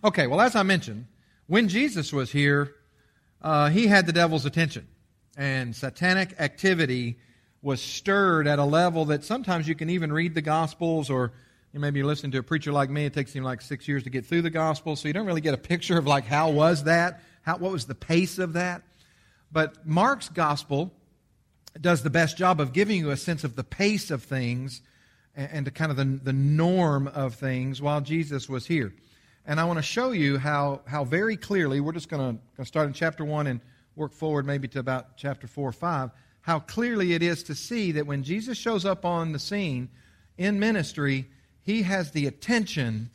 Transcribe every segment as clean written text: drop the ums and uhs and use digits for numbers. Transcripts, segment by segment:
Okay, well, as I mentioned, when Jesus was here, he had the devil's attention. And satanic activity was stirred at a level that sometimes you can even read the Gospels, or you maybe you're listening to a preacher like me. It takes him like 6 years to get through the Gospels, so you don't really get a picture of like how was that, what was the pace of that. But Mark's Gospel does the best job of giving you a sense of the pace of things and the kind of the norm of things while Jesus was here. And I want to show you how very clearly, we're just going to start in chapter 1 and work forward maybe to about chapter 4 or 5, how clearly it is to see that when Jesus shows up on the scene in ministry, he has the attention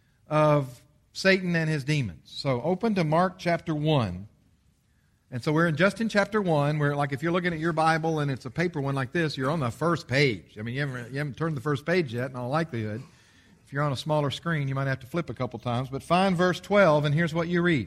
of Satan and his demons. So open to Mark chapter 1. And so we're just in chapter 1, where like if you're looking at your Bible and it's a paper one like this, you're on the first page. I mean, you haven't turned the first page yet in all likelihood. If you're on a smaller screen, you might have to flip a couple times. But find verse 12, and here's what you read.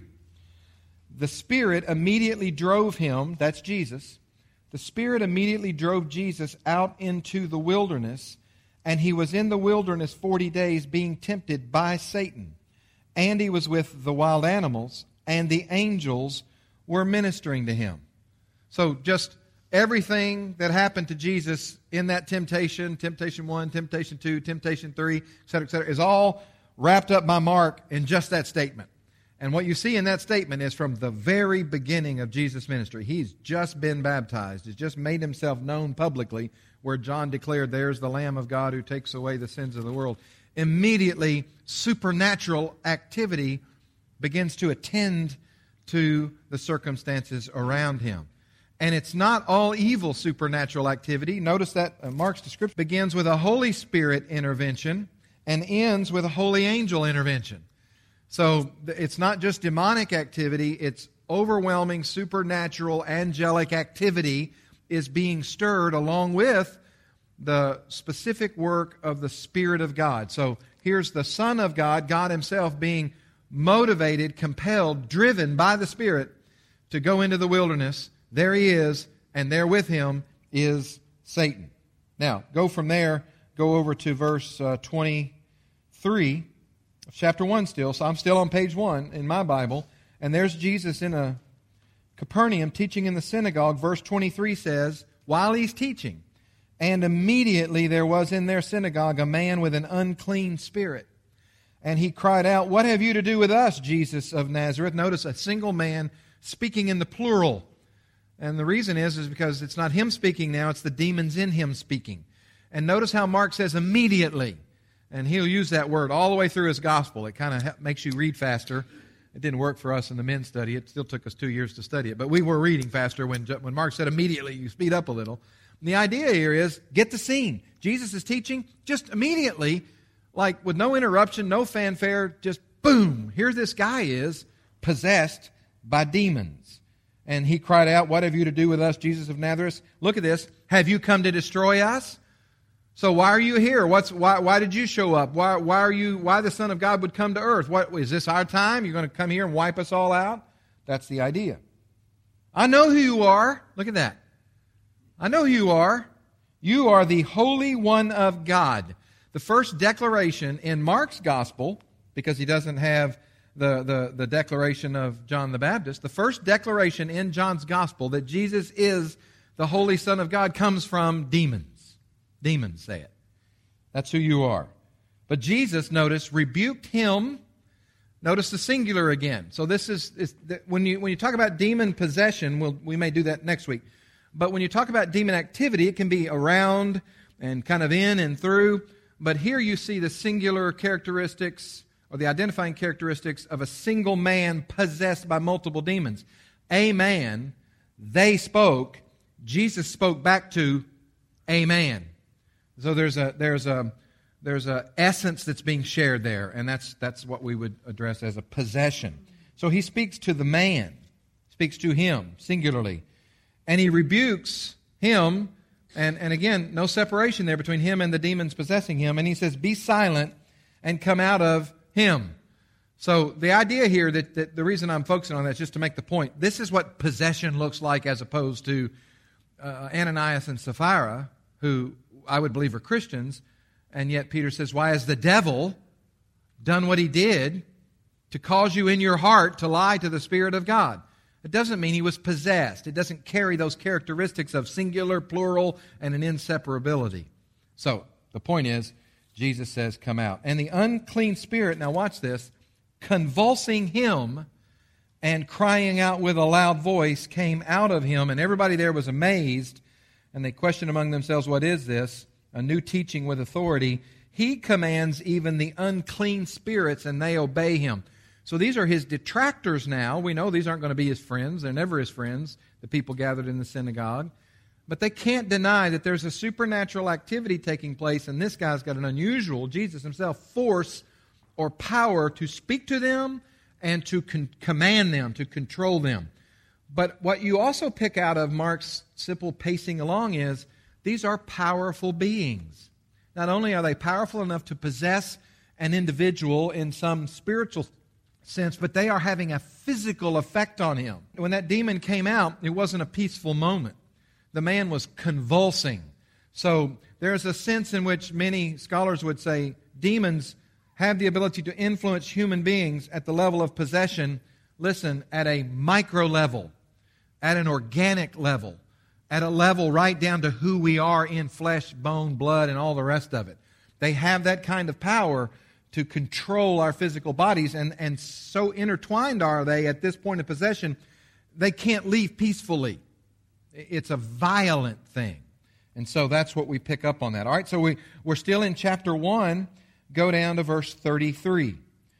The Spirit immediately drove him, that's Jesus, the Spirit immediately drove Jesus out into the wilderness, and he was in the wilderness 40 days being tempted by Satan. And he was with the wild animals, and the angels were ministering to him. So just everything that happened to Jesus in that temptation, temptation 1, temptation 2, temptation 3, etc., is all wrapped up by Mark in just that statement. And what you see in that statement is from the very beginning of Jesus' ministry. He's just been baptized. He's just made himself known publicly, where John declared, there's the Lamb of God who takes away the sins of the world. Immediately, supernatural activity begins to attend to the circumstances around him. And it's not all evil supernatural activity. Notice that Mark's description begins with a Holy Spirit intervention and ends with a holy angel intervention. So it's not just demonic activity, it's overwhelming supernatural angelic activity is being stirred along with the specific work of the Spirit of God. So here's the Son of God, God himself, being motivated, compelled, driven by the Spirit to go into the wilderness. There he is, and there with him is Satan. Now, go from there, go over to verse 23 of chapter 1 still. So I'm still on page 1 in my Bible. And there's Jesus in a Capernaum teaching in the synagogue. Verse 23 says, while he's teaching, and immediately there was in their synagogue a man with an unclean spirit. And he cried out, what have you to do with us, Jesus of Nazareth? Notice a single man speaking in the plural. And the reason is because it's not him speaking now, it's the demons in him speaking. And notice how Mark says immediately. And he'll use that word all the way through his gospel. It kind of makes you read faster. It didn't work for us in the men's study. It still took us 2 years to study it. But we were reading faster when Mark said immediately, you speed up a little. And the idea here is, get the scene. Jesus is teaching just immediately, like with no interruption, no fanfare, just boom, here this guy is, possessed by demons. And he cried out, what have you to do with us, Jesus of Nazareth? Look at this. Have you come to destroy us? So why are you here? Why did you show up? Why the Son of God would come to earth? What is this our time? You're going to come here and wipe us all out? That's the idea. I know who you are. Look at that. I know who you are. You are the Holy One of God. The first declaration in Mark's gospel, because he doesn't have the declaration of John the Baptist, the first declaration in John's gospel that Jesus is the Holy Son of God comes from demons. Demons say it. That's who you are. But Jesus, notice, rebuked him. Notice the singular again. So this is when you talk about demon possession, we may do that next week. But when you talk about demon activity, it can be around and kind of in and through. But here you see the singular characteristics or the identifying characteristics of a single man possessed by multiple demons. A man, they spoke, Jesus spoke back to a man. So there's a essence that's being shared there, and that's what we would address as a possession. So he speaks to the man, speaks to him singularly, and he rebukes him. And again, no separation there between him and the demons possessing him. And he says, be silent and come out of him. So the idea here that the reason I'm focusing on that is just to make the point. This is what possession looks like as opposed to Ananias and Sapphira, who I would believe are Christians. And yet Peter says, why has the devil done what he did? to cause you in your heart to lie to the Spirit of God. It doesn't mean he was possessed. It doesn't carry those characteristics of singular, plural, and an inseparability. So, the point is, Jesus says, come out. And the unclean spirit, now watch this, convulsing him and crying out with a loud voice, came out of him, and everybody there was amazed, and they questioned among themselves, what is this? A new teaching with authority. He commands even the unclean spirits, and they obey him. So these are his detractors now. We know these aren't going to be his friends. They're never his friends, the people gathered in the synagogue. But they can't deny that there's a supernatural activity taking place, and this guy's got an unusual, Jesus himself, force or power to speak to them and to command them, to control them. But what you also pick out of Mark's simple pacing along is these are powerful beings. Not only are they powerful enough to possess an individual in some spiritual sense, but they are having a physical effect on him. When that demon came out, it wasn't a peaceful moment. The man was convulsing. So there's a sense in which many scholars would say demons have the ability to influence human beings at the level of possession, listen, at a micro level, at an organic level, at a level right down to who we are in flesh, bone, blood, and all the rest of it. They have that kind of power to control our physical bodies, and so intertwined are they at this point of possession, they can't leave peacefully. It's a violent thing. And so that's what we pick up on that. All right, so we're still in chapter 1. Go down to verse 33.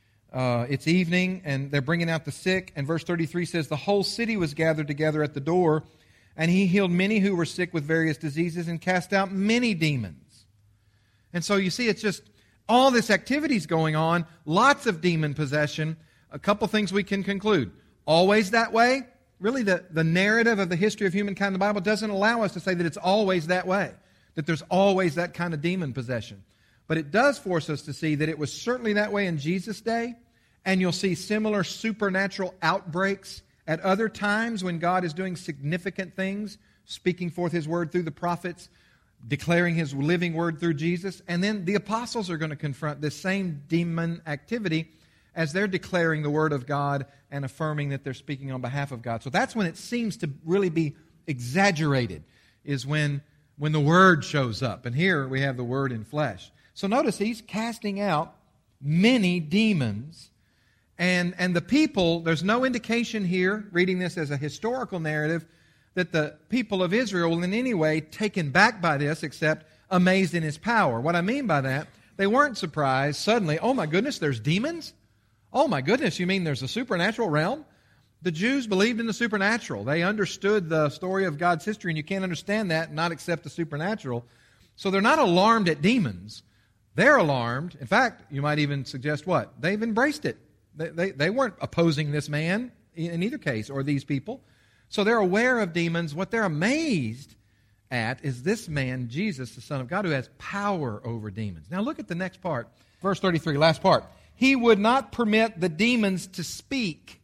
It's evening, and they're bringing out the sick, and verse 33 says, the whole city was gathered together at the door, and he healed many who were sick with various diseases and cast out many demons. And so you see, it's just all this activity's going on, lots of demon possession. A couple things we can conclude. Always that way? Really, the narrative of the history of humankind in the Bible doesn't allow us to say that it's always that way, that there's always that kind of demon possession. But it does force us to see that it was certainly that way in Jesus' day, and you'll see similar supernatural outbreaks at other times when God is doing significant things, speaking forth his word through the prophets, declaring his living word through Jesus. And then the apostles are going to confront this same demon activity as they're declaring the word of God and affirming that they're speaking on behalf of God. So that's when it seems to really be exaggerated, is when the word shows up. And here we have the word in flesh. So notice he's casting out many demons. And the people, there's no indication here, reading this as a historical narrative, that the people of Israel were in any way taken back by this, except amazed in his power. What I mean by that, they weren't surprised suddenly, oh my goodness, there's demons? Oh my goodness, you mean there's a supernatural realm? The Jews believed in the supernatural. They understood the story of God's history, and you can't understand that and not accept the supernatural. So they're not alarmed at demons. They're alarmed. In fact, you might even suggest what? They've embraced it. They weren't opposing this man in either case, or these people. So they're aware of demons. What they're amazed at is this man, Jesus, the Son of God, who has power over demons. Now look at the next part. Verse 33, last part. He would not permit the demons to speak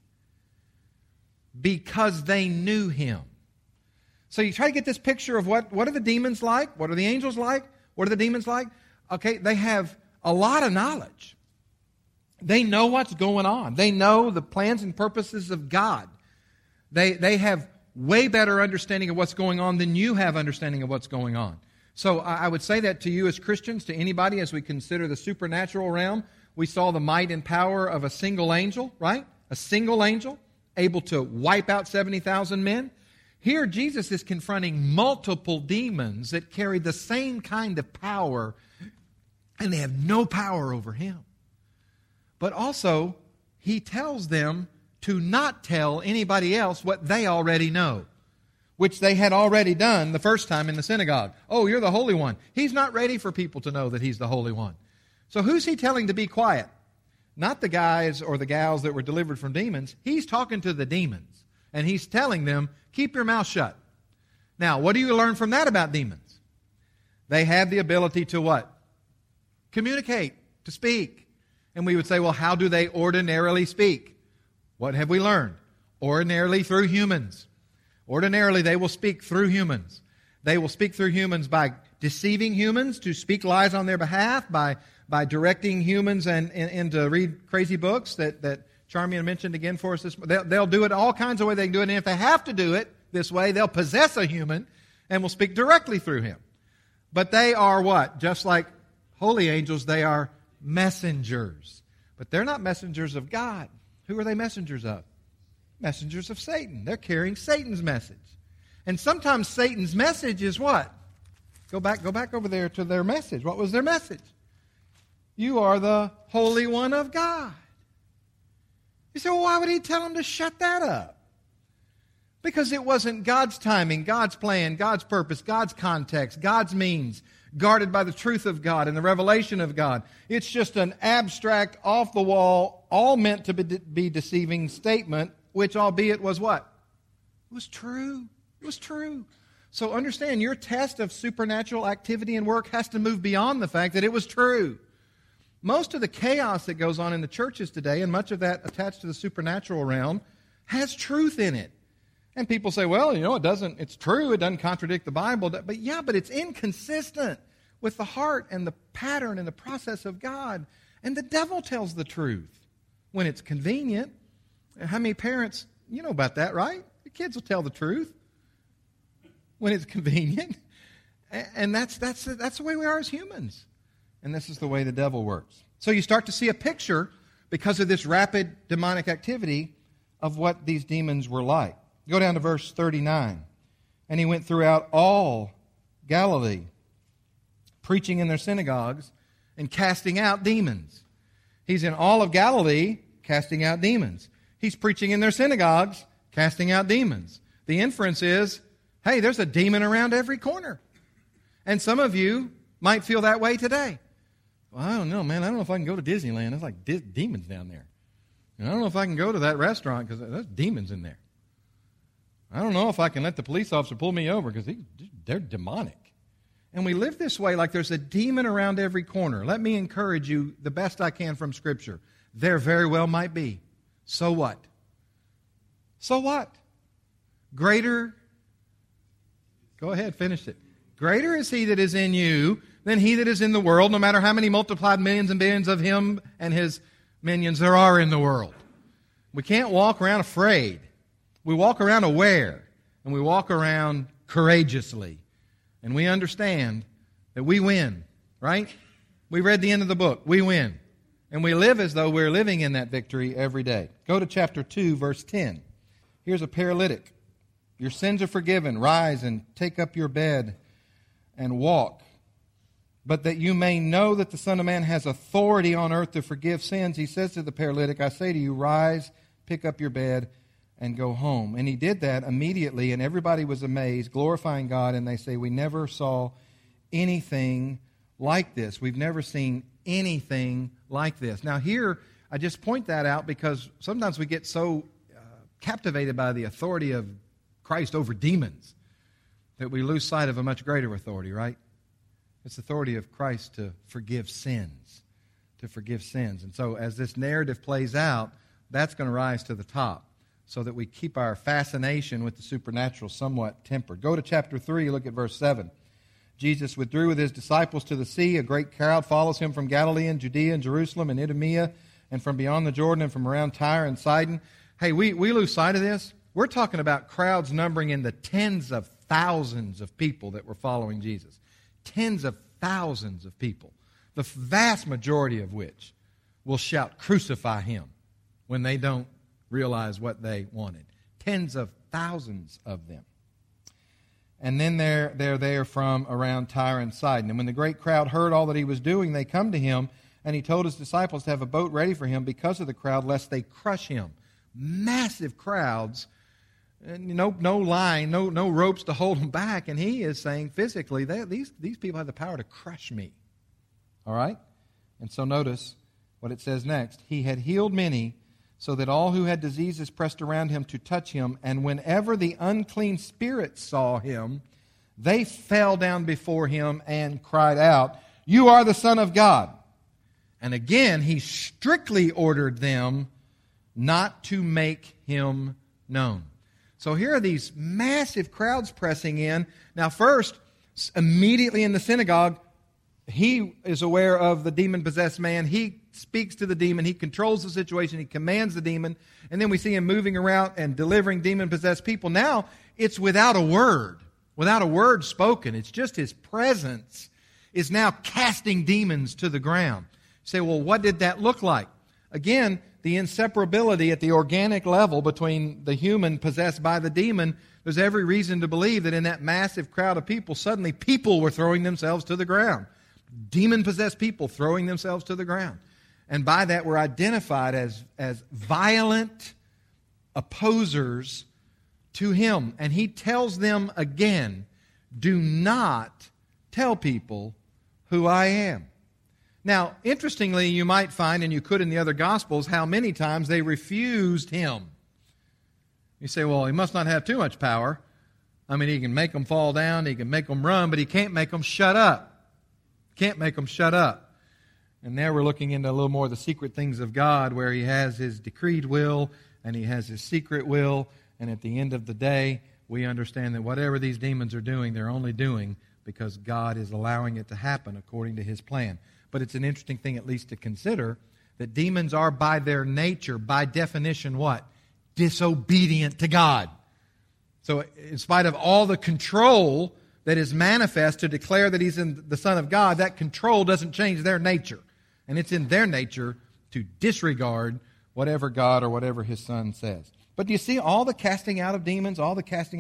because they knew him. So you try to get this picture of what are the demons like? What are the angels like? What are the demons like? Okay, they have a lot of knowledge. They know what's going on. They know the plans and purposes of God. They have way better understanding of what's going on than you have understanding of what's going on. So I would say that to you as Christians, to anybody as we consider the supernatural realm. We saw the might and power of a single angel, right? A single angel able to wipe out 70,000 men. Here Jesus is confronting multiple demons that carry the same kind of power, and they have no power over him. But also, he tells them to not tell anybody else what they already know, which they had already done the first time in the synagogue. Oh, you're the Holy One. He's not ready for people to know that he's the Holy One. So who's he telling to be quiet? Not the guys or the gals that were delivered from demons. He's talking to the demons, and he's telling them, keep your mouth shut. Now, what do you learn from that about demons? They have the ability to what? Communicate, to speak. And we would say, well, how do they ordinarily speak? What have we learned? Ordinarily through humans. Ordinarily, they will speak through humans. They will speak through humans by deceiving humans to speak lies on their behalf, by directing humans and to read crazy books that Charmian mentioned again for us. They'll do it all kinds of ways they can do it. And if they have to do it this way, they'll possess a human and will speak directly through him. But they are what? Just like holy angels, they are messengers. But they're not messengers of God. Who are they messengers of? Messengers of Satan. They're carrying Satan's message. And sometimes Satan's message is what? Go back over there to their message. What was their message? You are the Holy One of God. You say, well, why would he tell them to shut that up? Because it wasn't God's timing, God's plan, God's purpose, God's context, God's means, guarded by the truth of God and the revelation of God. It's just an abstract, off-the-wall, all meant to be deceiving statement, which albeit was what? It was true. It was true. So understand, your test of supernatural activity and work has to move beyond the fact that it was true. Most of the chaos that goes on in the churches today, and much of that attached to the supernatural realm, has truth in it. And people say, well, it's true, it doesn't contradict the Bible. But it's inconsistent with the heart and the pattern and the process of God. And the devil tells the truth when it's convenient. How many parents, you know about that, right? The kids will tell the truth when it's convenient. And that's the way we are as humans. And this is the way the devil works. So you start to see a picture, because of this rapid demonic activity, of what these demons were like. Go down to verse 39. And he went throughout all Galilee, preaching in their synagogues and casting out demons. He's in all of Galilee casting out demons. He's preaching in their synagogues, casting out demons. The inference is, hey, there's a demon around every corner. And some of you might feel that way today. Well, I don't know, man. I don't know if I can go to Disneyland. There's like demons down there. And I don't know if I can go to that restaurant because there's demons in there. I don't know if I can let the police officer pull me over because they're demonic. And we live this way like there's a demon around every corner. Let me encourage you the best I can from Scripture. There very well might be. So what? So what? Greater, go ahead, finish it. Greater is he that is in you than he that is in the world, no matter how many multiplied millions and billions of him and his minions there are in the world. We can't walk around afraid. We walk around aware, and we walk around courageously. And we understand that we win, right? We read the end of the book. We win. And we live as though we're living in that victory every day. Go to chapter 2, verse 10. Here's a paralytic. Your sins are forgiven. Rise and take up your bed and walk. But that you may know that the Son of Man has authority on earth to forgive sins, he says to the paralytic, I say to you, rise, pick up your bed, and go home. And he did that immediately, and everybody was amazed, glorifying God, and they say, we never saw anything like this. We've never seen anything like this. Now here, I just point that out because sometimes we get so captivated by the authority of Christ over demons that we lose sight of a much greater authority, right? It's the authority of Christ to forgive sins. To forgive sins. And so as this narrative plays out, that's going to rise to the top so that we keep our fascination with the supernatural somewhat tempered. Go to chapter 3, look at verse 7. Jesus withdrew with his disciples to the sea. A great crowd follows him from Galilee and Judea and Jerusalem and Idumea and from beyond the Jordan and from around Tyre and Sidon. Hey, we lose sight of this. We're talking about crowds numbering in the tens of thousands of people that were following Jesus. Tens of thousands of people, the vast majority of which will shout, crucify him, when they don't realize what they wanted. Tens of thousands of them. And then they're there from around Tyre and Sidon. And when the great crowd heard all that he was doing, they come to him, and he told his disciples to have a boat ready for him because of the crowd, lest they crush him. Massive crowds. And no line, no ropes to hold them back. And he is saying physically, these people have the power to crush me. All right? And so notice what it says next. He had healed many, so that all who had diseases pressed around him to touch him. And whenever the unclean spirits saw him, they fell down before him and cried out, you are the Son of God. And again, he strictly ordered them not to make him known. So here are these massive crowds pressing in. Now first, immediately in the synagogue, he is aware of the demon-possessed man. He speaks to the demon. He controls the situation. He commands the demon. And then we see him moving around and delivering demon-possessed people. Now, it's without a word spoken. It's just his presence is now casting demons to the ground. You say, well, what did that look like? Again, the inseparability at the organic level between the human possessed by the demon, there's every reason to believe that in that massive crowd of people, suddenly people were throwing themselves to the ground. Demon-possessed people throwing themselves to the ground. And by that were identified as violent opposers to him. And he tells them again, do not tell people who I am. Now, interestingly, you might find, and you could in the other Gospels, how many times they refused him. You say, well, he must not have too much power. I mean, he can make them fall down, he can make them run, but he can't make them shut up. Can't make them shut up. And now we're looking into a little more of the secret things of God, where he has his decreed will and he has his secret will. And at the end of the day, we understand that whatever these demons are doing, they're only doing because God is allowing it to happen according to his plan. But it's an interesting thing at least to consider that demons are by their nature, by definition, what? Disobedient to God. So in spite of all the control that is manifest to declare that he's the Son of God, that control doesn't change their nature. And it's in their nature to disregard whatever God or whatever his Son says. But do you see all the casting out of demons, all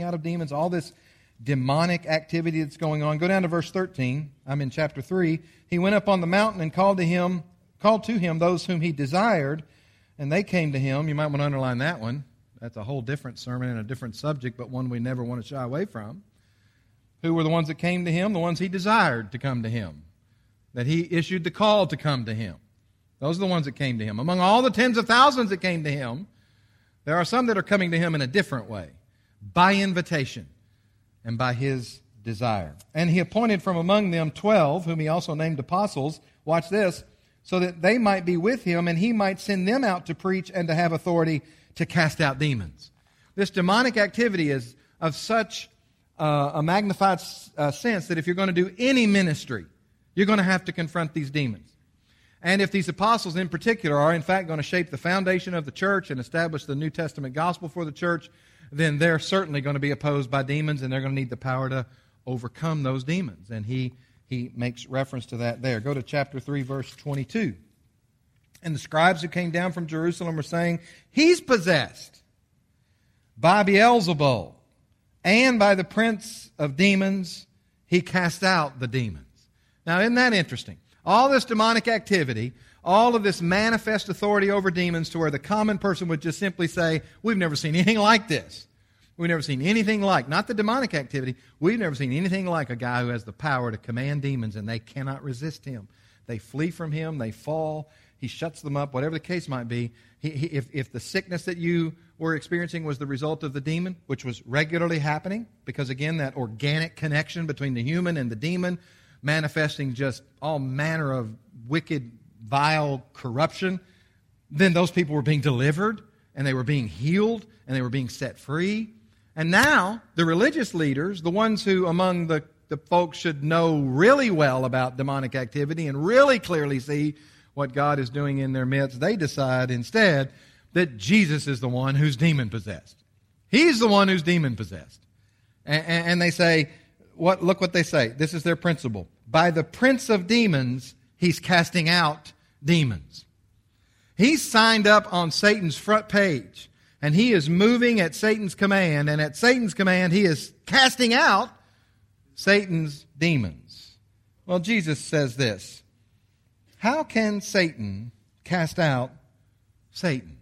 this demonic activity that's going on? Go down to verse 13. I'm in chapter 3. He went up on the mountain and called to him those whom he desired, and they came to him. You might want to underline that one. That's a whole different sermon and a different subject, but one we never want to shy away from. Who were the ones that came to him? The ones he desired to come to him. That he issued the call to come to him. Those are the ones that came to him. Among all the tens of thousands that came to him, there are some that are coming to him in a different way. By invitation and by his desire. And he appointed from among them 12, whom he also named apostles. Watch this. So that they might be with him and he might send them out to preach and to have authority to cast out demons. This demonic activity is of such a magnified sense that if you're going to do any ministry, you're going to have to confront these demons. And if these apostles in particular are in fact going to shape the foundation of the church and establish the New Testament gospel for the church, then they're certainly going to be opposed by demons and they're going to need the power to overcome those demons. And he makes reference to that there. Go to chapter 3, verse 22. And the scribes who came down from Jerusalem were saying, he's possessed by Beelzebul, and by the prince of demons he cast out the demons. Now, isn't that interesting? All this demonic activity, all of this manifest authority over demons to where the common person would just simply say, we've never seen anything like this. We've never seen anything like, not the demonic activity, we've never seen anything like a guy who has the power to command demons and they cannot resist him. They flee from him, they fall, he shuts them up, whatever the case might be. If the sickness that you were experiencing was the result of the demon, which was regularly happening, because again, that organic connection between the human and the demon, manifesting just all manner of wicked, vile corruption, then those people were being delivered, and they were being healed, and they were being set free. And now, the religious leaders, the ones who among the folks should know really well about demonic activity and really clearly see what God is doing in their midst, they decide instead that Jesus is the one who's demon-possessed. He's the one who's demon-possessed. And they say, look what they say. This is their principle. By the prince of demons, he's casting out demons. He's signed up on Satan's front page, and he is moving at Satan's command, and at Satan's command, he is casting out Satan's demons. Well, Jesus says this, how can Satan cast out Satan?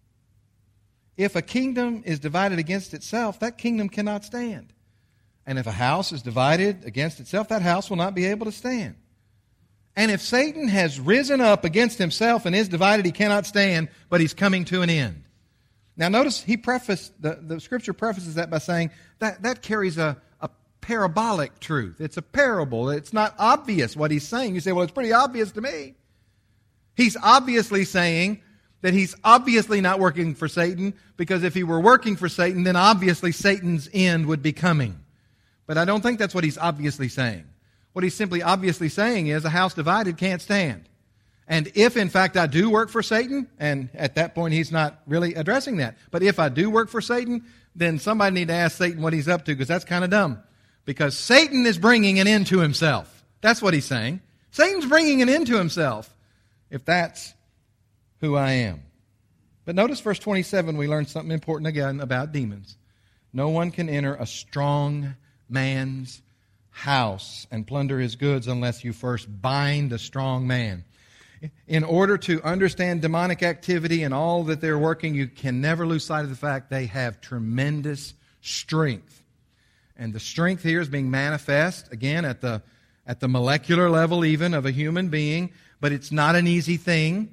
If a kingdom is divided against itself, that kingdom cannot stand. And if a house is divided against itself, that house will not be able to stand. And if Satan has risen up against himself and is divided, he cannot stand, but he's coming to an end. Now notice the Scripture prefaces that by saying that carries a parabolic truth. It's a parable. It's not obvious what he's saying. You say, well, it's pretty obvious to me. He's obviously saying that he's obviously not working for Satan, because if he were working for Satan, then obviously Satan's end would be coming. But I don't think that's what he's obviously saying. What he's simply obviously saying is a house divided can't stand. And if, in fact, I do work for Satan, and at that point he's not really addressing that, but if I do work for Satan, then somebody need to ask Satan what he's up to, because that's kind of dumb. Because Satan is bringing an end to himself. That's what he's saying. Satan's bringing an end to himself, if that's who I am. But notice verse 27, we learn something important again about demons. No one can enter a strong man's house and plunder his goods unless you first bind a strong man. In order to understand demonic activity and all that they're working, you can never lose sight of the fact they have tremendous strength. And the strength here is being manifest, again, at the molecular level even of a human being, but it's not an easy thing.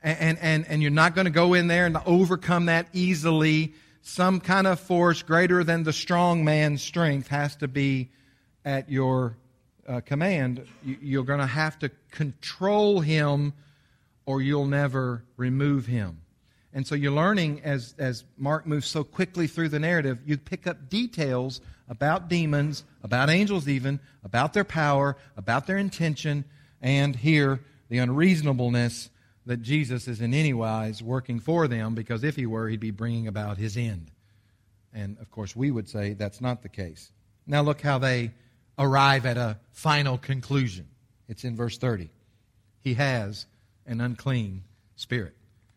And you're not going to go in there and overcome that easily. Some kind of force greater than the strong man's strength has to be at your command. You're going to have to control him, or you'll never remove him. And so you're learning, as Mark moves so quickly through the narrative, you pick up details about demons, about angels even, about their power, about their intention, and here, the unreasonableness that Jesus is in any wise working for them, because if he were, he'd be bringing about his end. And, of course, we would say that's not the case. Now look how they arrive at a final conclusion. It's in verse 30. He has an unclean spirit.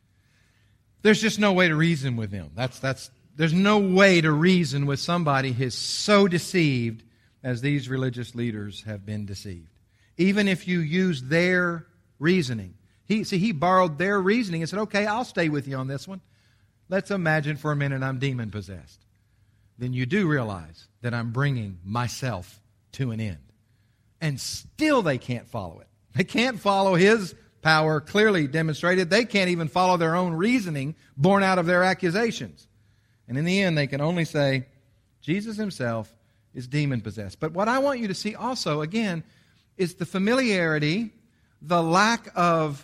There's just no way to reason with him. There's no way to reason with somebody who's so deceived as these religious leaders have been deceived. Even if you use their reasoning. He borrowed their reasoning and said, okay, I'll stay with you on this one. Let's imagine for a minute I'm demon-possessed. Then you do realize that I'm bringing myself to an end. And still they can't follow it. They can't follow his power clearly demonstrated. They can't even follow their own reasoning born out of their accusations. And in the end, they can only say, Jesus himself is demon-possessed. But what I want you to see also, again, is the familiarity, the lack of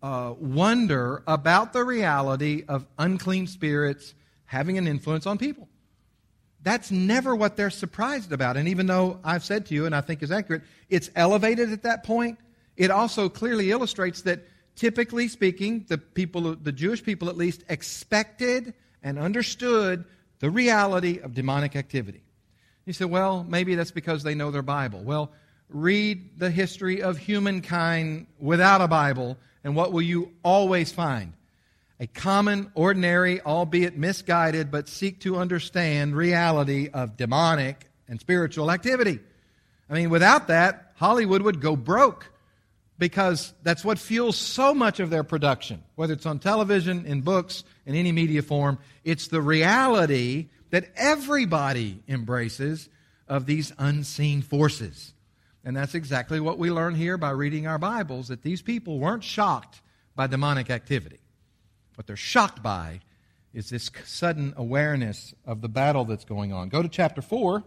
wonder about the reality of unclean spirits having an influence on people. That's never what they're surprised about. And even though I've said to you, and I think is accurate, it's elevated at that point, it also clearly illustrates that, typically speaking, the Jewish people at least, expected and understood the reality of demonic activity. You say, well, maybe that's because they know their Bible. Well, read the history of humankind without a Bible, and what will you always find? A common, ordinary, albeit misguided, but seek to understand reality of demonic and spiritual activity. I mean, without that, Hollywood would go broke, because that's what fuels so much of their production, whether it's on television, in books, in any media form. It's the reality that everybody embraces of these unseen forces. And that's exactly what we learn here by reading our Bibles, that these people weren't shocked by demonic activity. What they're shocked by is this sudden awareness of the battle that's going on. Go to chapter 4.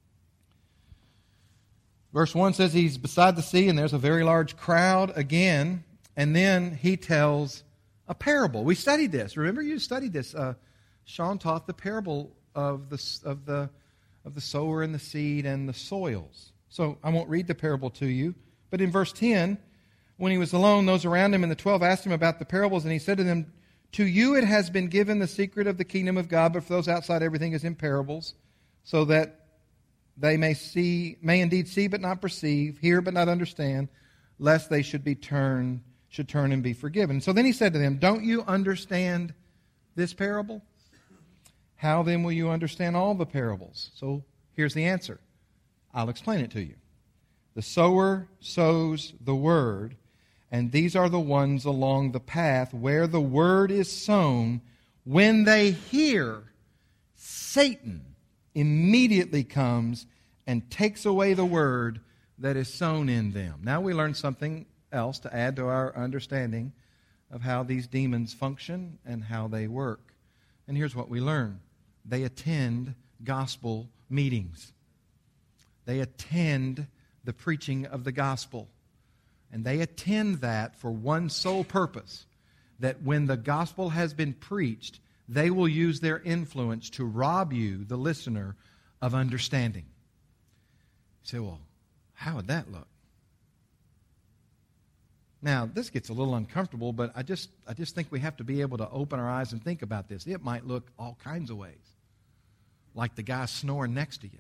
Verse 1 says he's beside the sea and there's a very large crowd again. And then he tells a parable. We studied this. Remember, you studied this. Sean taught the parable of the sower and the seed and the soils. So I won't read the parable to you. But in verse 10, when he was alone, those around him and the 12 asked him about the parables, and he said to them, to you it has been given the secret of the kingdom of God, but for those outside everything is in parables, so that they may indeed see but not perceive, hear but not understand, lest they should turn and be forgiven. So then he said to them, don't you understand this parable? How then will you understand all the parables? So here's the answer. I'll explain it to you. The sower sows the word, and these are the ones along the path where the word is sown. When they hear, Satan immediately comes and takes away the word that is sown in them. Now we learn something else to add to our understanding of how these demons function and how they work. And here's what we learn. They attend gospel meetings. They attend the preaching of the gospel. And they attend that for one sole purpose, that when the gospel has been preached, they will use their influence to rob you, the listener, of understanding. You say, well, how would that look? Now, this gets a little uncomfortable, but I just think we have to be able to open our eyes and think about this. It might look all kinds of ways. Like the guy snoring next to you.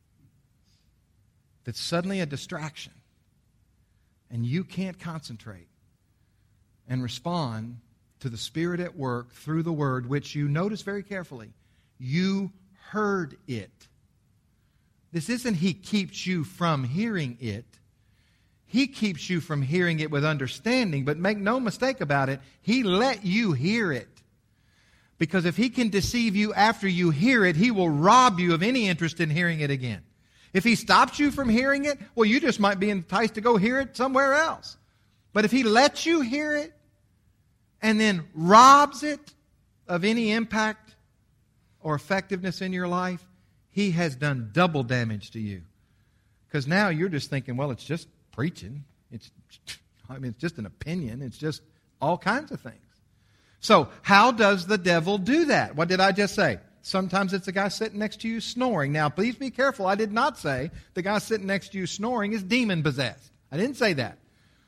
That's suddenly a distraction. And you can't concentrate and respond to the Spirit at work through the Word, which you notice very carefully. You heard it. This isn't He keeps you from hearing it. He keeps you from hearing it with understanding, but make no mistake about it, He let you hear it. Because if He can deceive you after you hear it, He will rob you of any interest in hearing it again. If He stops you from hearing it, well, you just might be enticed to go hear it somewhere else. But if He lets you hear it and then robs it of any impact or effectiveness in your life, He has done double damage to you. Because now you're just thinking, well, it's just preaching. It's just an opinion. It's just all kinds of things. So how does the devil do that? What did I just say? Sometimes it's the guy sitting next to you snoring. Now, please be careful. I did not say the guy sitting next to you snoring is demon-possessed. I didn't say that.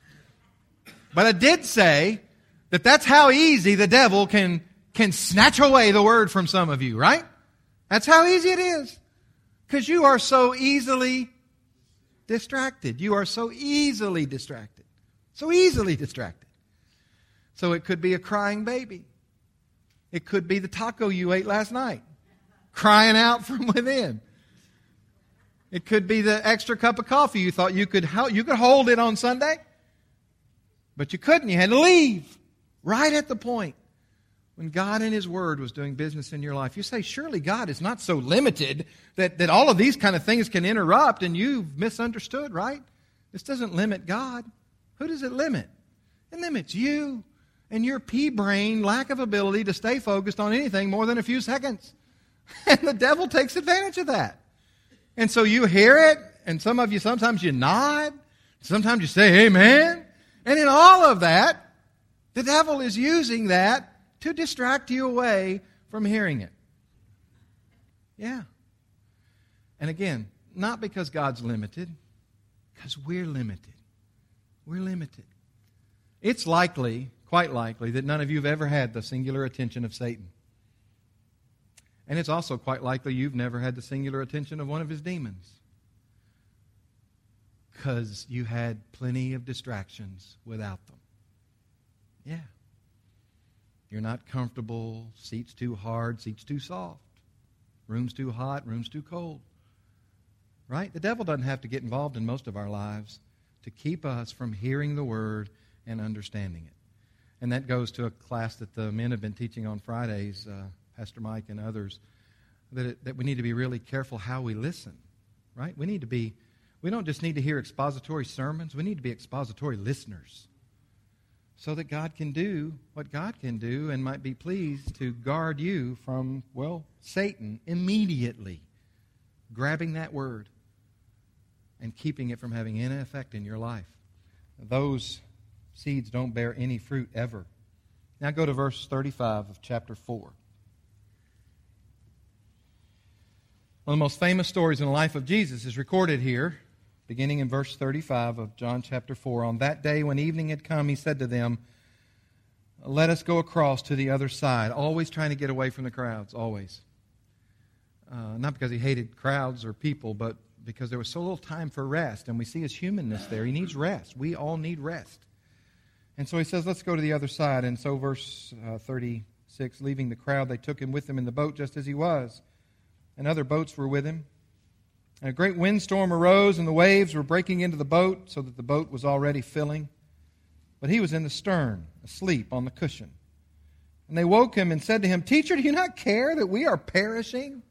But I did say that that's how easy the devil can snatch away the word from some of you, right? That's how easy it is. Because you are so easily distracted. You are so easily distracted. So easily distracted. So it could be a crying baby. It could be the taco you ate last night, crying out from within. It could be the extra cup of coffee you thought you could hold it on Sunday, but you couldn't. You had to leave right at the point when God in His Word was doing business in your life. You say, surely God is not so limited that all of these kind of things can interrupt, and you've misunderstood, right? This doesn't limit God. Who does it limit? It limits you and your pea-brain lack of ability to stay focused on anything more than a few seconds. And the devil takes advantage of that. And so you hear it, and some of you, sometimes you nod, sometimes you say amen. And in all of that, the devil is using that to distract you away from hearing it. Yeah. And again, not because God's limited, because we're limited. We're limited. It's likely, quite likely, that none of you have ever had the singular attention of Satan. And it's also quite likely you've never had the singular attention of one of his demons. Because you had plenty of distractions without them. Yeah. You're not comfortable, seats too hard, seats too soft, rooms too hot, rooms too cold. Right? The devil doesn't have to get involved in most of our lives to keep us from hearing the Word and understanding it. And that goes to a class that the men have been teaching on Fridays, Pastor Mike and others, that we need to be really careful how we listen. Right? We don't just need to hear expository sermons, we need to be expository listeners. So that God can do what God can do and might be pleased to guard you from, well, Satan immediately grabbing that word and keeping it from having any effect in your life. Those seeds don't bear any fruit ever. Now go to verse 35 of chapter 4. One of the most famous stories in the life of Jesus is recorded here, beginning in verse 35 of John chapter 4. On that day when evening had come, He said to them, let us go across to the other side. Always trying to get away from the crowds, always. Not because He hated crowds or people, but because there was so little time for rest. And we see His humanness there. He needs rest. We all need rest. And so He says, let's go to the other side. And so verse 36, leaving the crowd, they took Him with them in the boat just as He was. And other boats were with Him. And a great windstorm arose, and the waves were breaking into the boat, so that the boat was already filling. But He was in the stern, asleep on the cushion. And they woke Him and said to Him, Teacher, do you not care that we are perishing?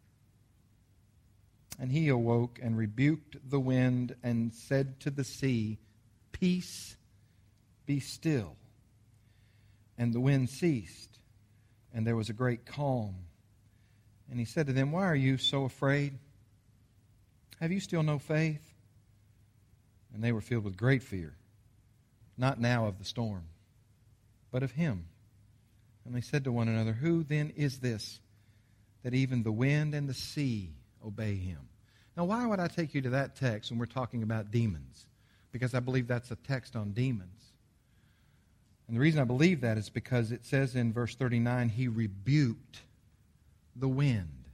And He awoke and rebuked the wind and said to the sea, Peace, be still. And the wind ceased, and there was a great calm. And He said to them, Why are you so afraid? Have you still no faith? And they were filled with great fear, not now of the storm, but of Him. And they said to one another, Who then is this, that even the wind and the sea obey Him? Now, why would I take you to that text when we're talking about demons? Because I believe that's a text on demons. And the reason I believe that is because it says in verse 39, he rebuked the wind.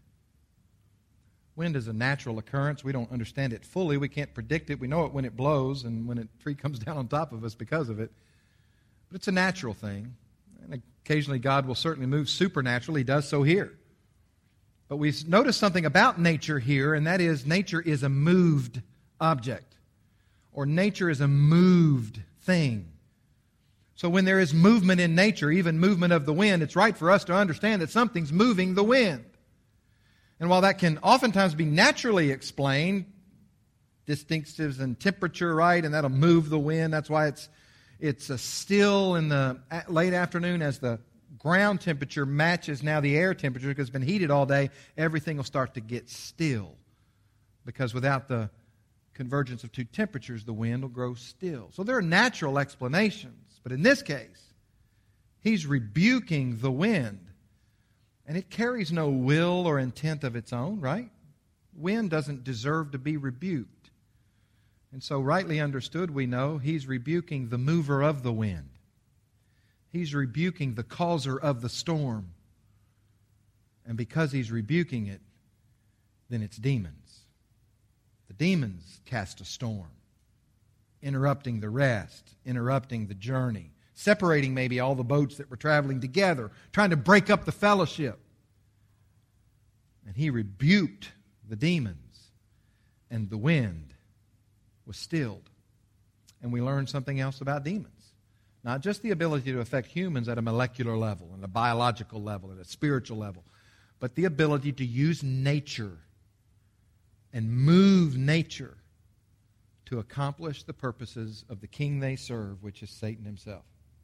Wind is a natural occurrence. We don't understand it fully. We can't predict it. We know it when it blows and when a tree comes down on top of us because of it. But it's a natural thing. And occasionally God will certainly move supernaturally. He does so here. But we notice something about nature here, and that is nature is a moved object. Or nature is a moved thing. So when there is movement in nature, even movement of the wind, it's right for us to understand that something's moving the wind. And while that can oftentimes be naturally explained, distinctives in temperature, right, and that'll move the wind. That's why it's still in the late afternoon as the ground temperature matches now the air temperature because it's been heated all day. Everything will start to get still because without the convergence of two temperatures, the wind will grow still. So there are natural explanations. But in this case, he's rebuking the wind. And it carries no will or intent of its own, right? Wind doesn't deserve to be rebuked. And so rightly understood, we know he's rebuking the mover of the wind. He's rebuking the causer of the storm. And because he's rebuking it, then it's demons. The demons cast a storm, interrupting the rest, interrupting the journey, separating maybe all the boats that were traveling together, trying to break up the fellowship. And he rebuked the demons, and the wind was stilled. And we learned something else about demons. Not just the ability to affect humans at a molecular level, and a biological level, and a spiritual level, but the ability to use nature and move nature to accomplish the purposes of the king they serve, which is Satan himself.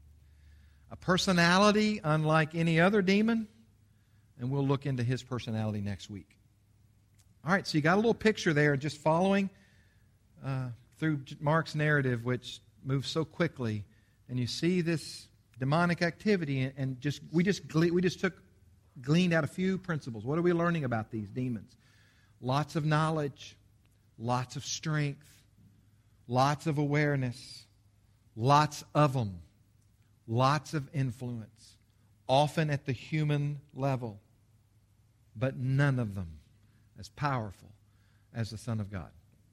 A personality unlike any other demon, and we'll look into his personality next week. All right, so you got a little picture there, just following through Mark's narrative, which moves so quickly, and you see this demonic activity, and we just gleaned out a few principles. What are we learning about these demons? Lots of knowledge, lots of strength, lots of awareness, lots of them, lots of influence, often at the human level, but none of them as powerful as the Son of God.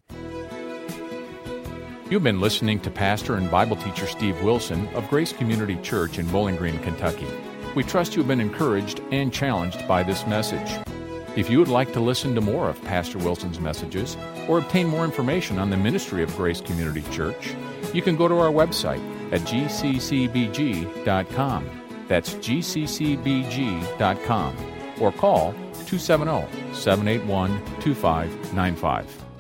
You've been listening to Pastor and Bible teacher Steve Wilson of Grace Community Church in Bowling Green, Kentucky. We trust you've been encouraged and challenged by this message. If you would like to listen to more of Pastor Wilson's messages or obtain more information on the ministry of Grace Community Church, you can go to our website at gccbg.com. That's gccbg.com. Or call 270-781-2595.